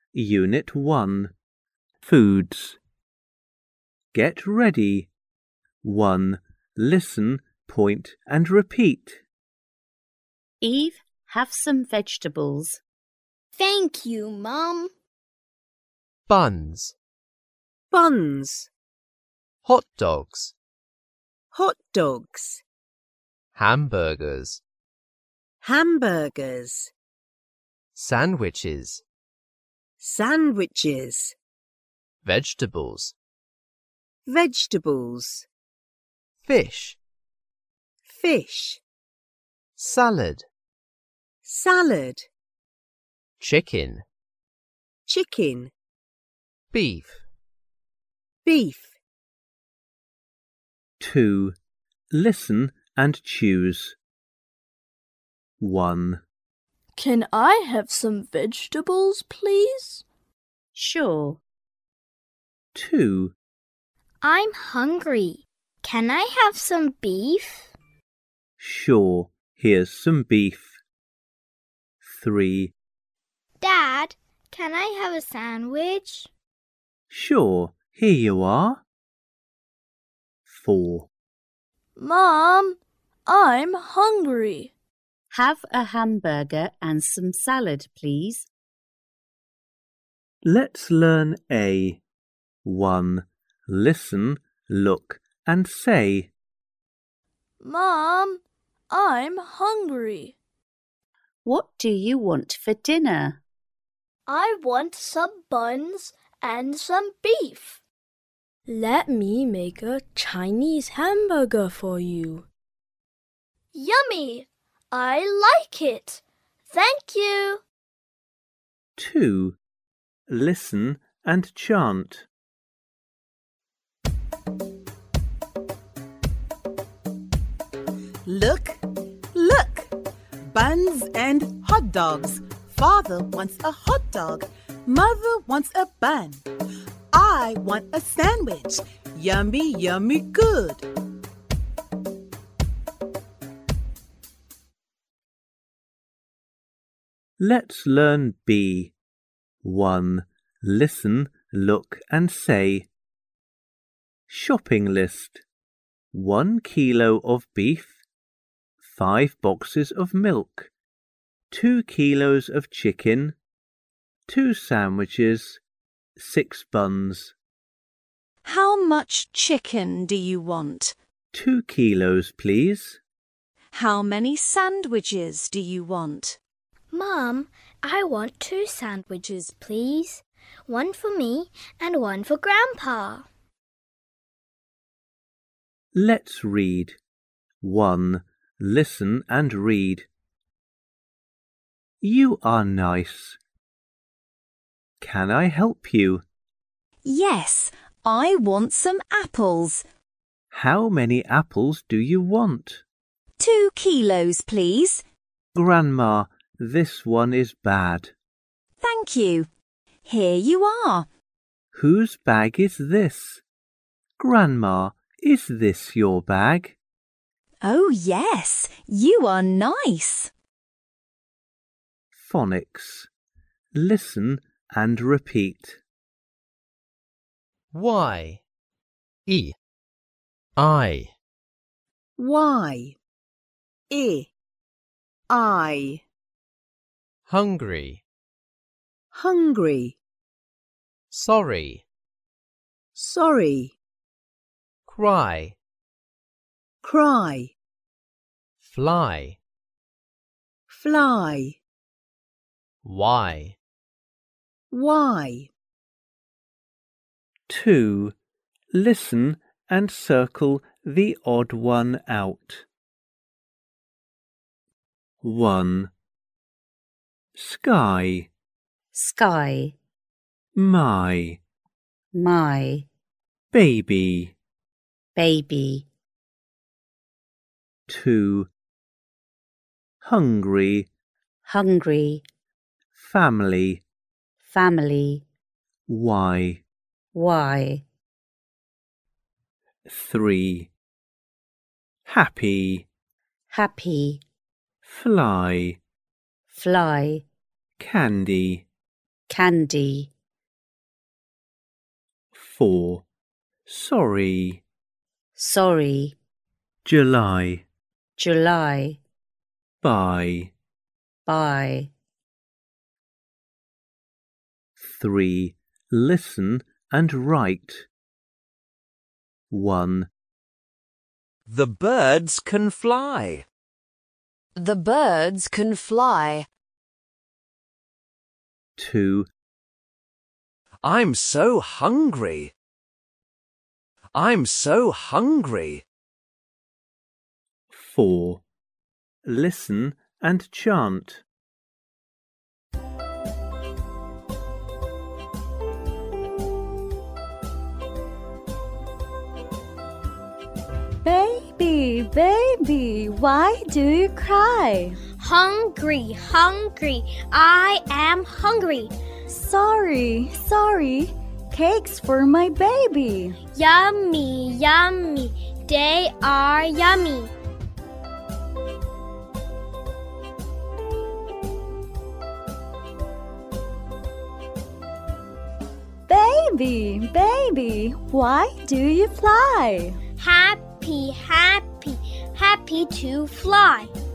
Unit 1. Foods. Get ready. 1. Listen, point and repeat. Eve, have some vegetables. Thank you, Mum. Buns. Buns. Hot dogs. Hot dogs. Hamburgers. Hamburgers. Sandwiches. Sandwiches. Vegetables. Vegetables. Fish. Fish. Salad. Salad. Chicken. Chicken. Beef. Beef. 2. Listen and choose. 1. Can I have some vegetables, please? Sure. 2. I'm hungry. Can I have some beef? Sure, here's some beef. 3. Dad, can I have a sandwich? Sure, here you are. 4. Mom, I'm hungry. Have a hamburger and some salad, please. Let's learn A. 1. Listen, look and say. Mom, I'm hungry. What do you want for dinner? I want some buns and some beef. Let me make a Chinese hamburger for you. Yummy! I like it. Thank you. 2. Listen and chant. Look, look! Buns and hot dogs. Father wants a hot dog. Mother wants a bun. I want a sandwich. Yummy, yummy, good. Let's learn B. 1. Listen, look and say. Shopping list. 1 kilo of beef, 5 boxes of milk, 2 kilos of chicken, 2 sandwiches, 6 buns. How much chicken do you want? 2 kilos, please. How many sandwiches do you want? Mum, I want 2 sandwiches, please. 1 for me and 1 for Grandpa. Let's read. 1. Listen and read. You are nice. Can I help you? Yes, I want some apples. How many apples do you want? 2 kilos, please. Grandma, this one is bad. Thank you. Here you are. Whose bag is this? Grandma, is this your bag? Oh, yes, you are nice. Phonics. Listen and repeat. Y. E. I. Y. I. Hungry. Hungry. Sorry. Sorry. Cry. Cry. Fly. Fly. Why. Why? 2. Listen and circle the odd one out. 1. Sky. Sky. My. My. Baby. Baby. 2. Hungry. Hungry. Family. Family. Why? Why? 3. Happy. Happy. Fly. Fly. Candy. candy. 4. Sorry. Sorry, July. July, Bye. bye. 3. Listen and write. 1. The birds can fly. The birds can fly. 2. I'm so hungry. I'm so hungry. 4. Listen and chant. Baby, baby, why do you cry? Hungry, hungry, I am hungry. Sorry, sorry, cakes for my baby. Yummy, yummy, they are yummy. Baby, baby, why do you fly? Happy, happy, happy to fly.